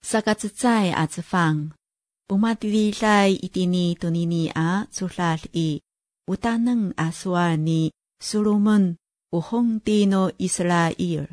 Sakatsay at safang. Umatililay itini tunini a sulal I. Utaneng aswa ni Solomon uhong tino Israel.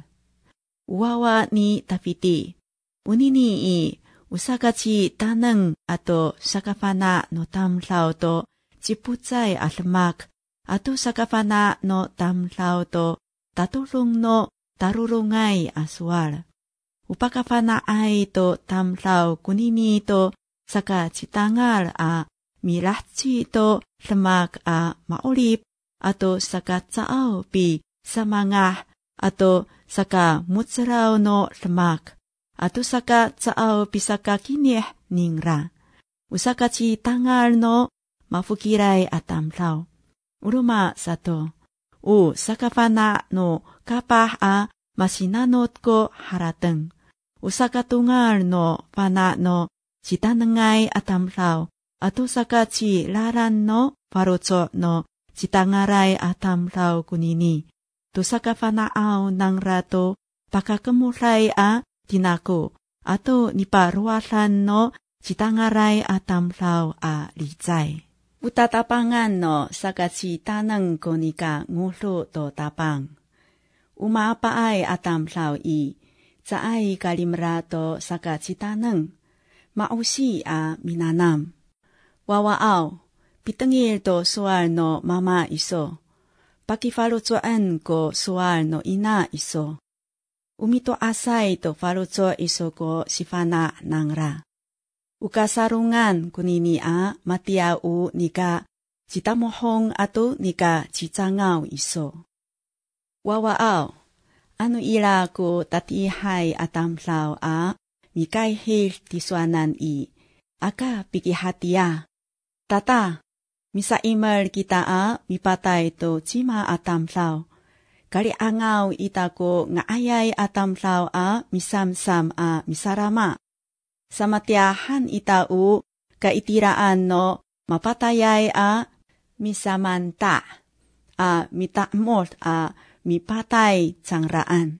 Uwawa ni Tafiti. Unini I usakachi taneng ato sakafana no tamlao to jiputsay almak ato sakafana no tamlao to tatulong no tarurungay aswal. Upakafana ay to tamlao kunini to saka chitangal a milachi to lemak a maulip ato saka tsao pi samangah ato saka mutsaraw no lemak ato saka tsao pi saka kinih ningra. Usaka chitangal no mafukiray at tamlao. Uruma sato. Sakafana no kapah a masinanot ko harateng. Usaka tungal no pana no chitanangay atamlaw ato saka chi laran no parotso no chitangaray atamlaw kunini. To saka fanaaw ng rato pakakemulay a tinako ato niparualan no chitangaray atamlaw a licay. Utatapangan no saka chitanang konika ngulo to tapang. Umapaay atamlaw I. Saay kalimrato saka chitaneng, mausi a minanam. Wawaaw, pitengil to sual no mama iso. Pakifalutuan ko sual no ina iso. Umito asay to faluto iso ko sifana nangra. Ukasarungan kunini a matiau nika chitamohong ato nika chichangaw iso. Wawaaw. Ano ila ko tatihay atamlaw a mikaihil tiswanan I. Aka pikihatia. Tata, misa email kita a mipatay to chima atamlaw. Kaliangaw ita ko nga ayay atamlaw a misamsam a misarama. Samatiahan ita u kaitiraan no mapatayay a misamanta a mitamot a mipatay tsangraan.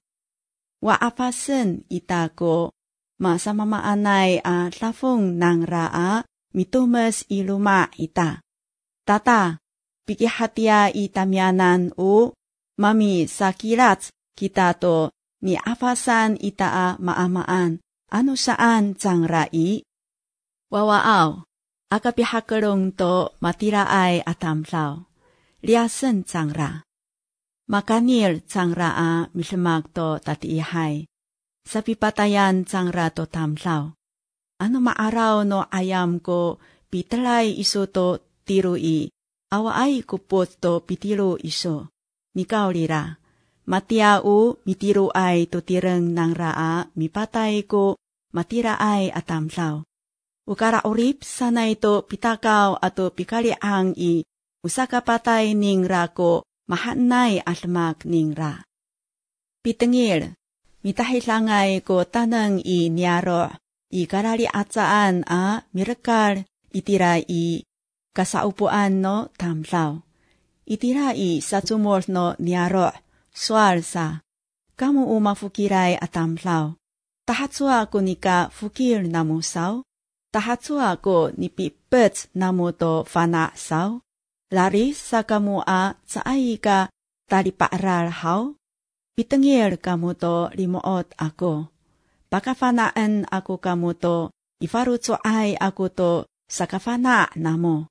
Waapasen ita ko masamamaanay a lafong nang raa mitumes iluma ita. Tata, pikihatia itamyanan u mami sakilat kita to ni apasan ita a maamaan ano saan tsangrai. Wawaaw, akapihakarong to matiraay atamlaw. Liasen tsangra. Makanil tsangra a mismak to tatiihay. Sa pipatayan tsangra to tamlaw. Ano maaraw no ayam ko pitlay iso to tirui. Awa ay kupot to pitiro iso. Nikaw lira. Matiau mitiro ay to tireng nang raa mipatay ko matira ay atamlaw. Ukara urip sana ito pitakaw ato pikaliang I. Usaka patay ning rako. Mahanay almak ningra. Pitengil, mitahilangay ko tanang I niyaro, I karali atsaan a mirekal, itira I kasaupuan no tamlaw. Itira I sa tumor no niyaro, swal sa. Kamu umafukiray atamlaw. Tahatsua ko nika fukir namusaw. Tahatsua ko nipipet namu to fanasaw. Laris sa kamu a saay ka talipaaral haw. Pitengil kamu to limuot ako. Pakafanaan ako kamu to ifarutso ay ako to sa kafana namo.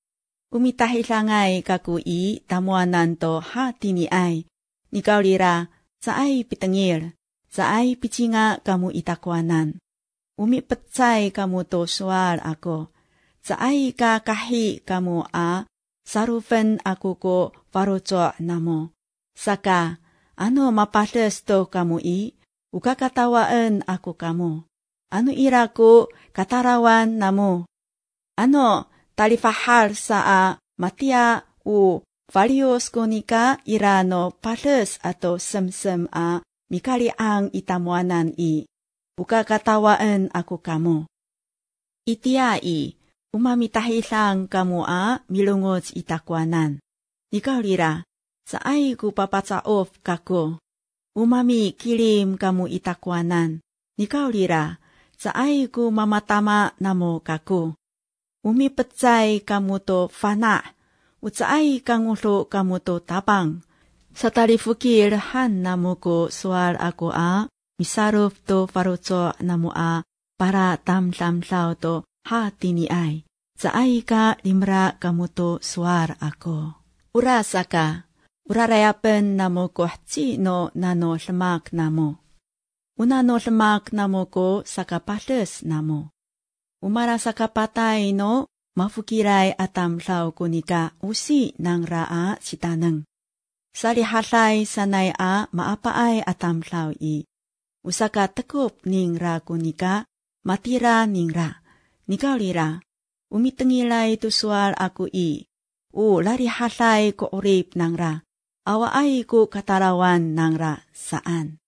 Umitahilangay kaku I tamuanan to ha tini ay. Nikaw lira saay pitengil. Saay pichinga kamu itakwanan. Umipetsay kamu to sual ako. Saay ka kahi kamu a sarufen ako ko farutso namo. Saka, ano mapales to kamu I? Ukakatawaan ako kamo. Ano ira ko katarawan namo? Ano talifahal sa a matia u valios ko nika ira no pales ato semsem a mikaliang itamuanan I. Ukakatawaan ako kamo. Itia I. Umamitahilang kamu a milungot itakwanan. Ikaw lira, saay ko papatsaof kako. Umami kilim kamu itakwanan. Ikaw lira, Saay ku mamatama namo kaku. Umipetsay kamu to fana. Utsaay kangulo kamu to tapang. Sa talifukir han namo ko sual ako misarov to farutso namo para tam-tam-tao to hati ni ay. Saay ka limra kamu to suar ako. Urasa ka. Urarayapen namo ko no nano lemak namo. Unano lemak namo ko sa kapales namo. Umara sa kapatay no mafukiray atam lao kunika usi ng raa sitaneng. Salihalay sanay maapaay atam lao Usaka tekup ning ra kunika matira ning ra. Nikaulira umitengilay tusual ako larihalay ko urip ng ra. Awaay ko katarawan ng ra saan.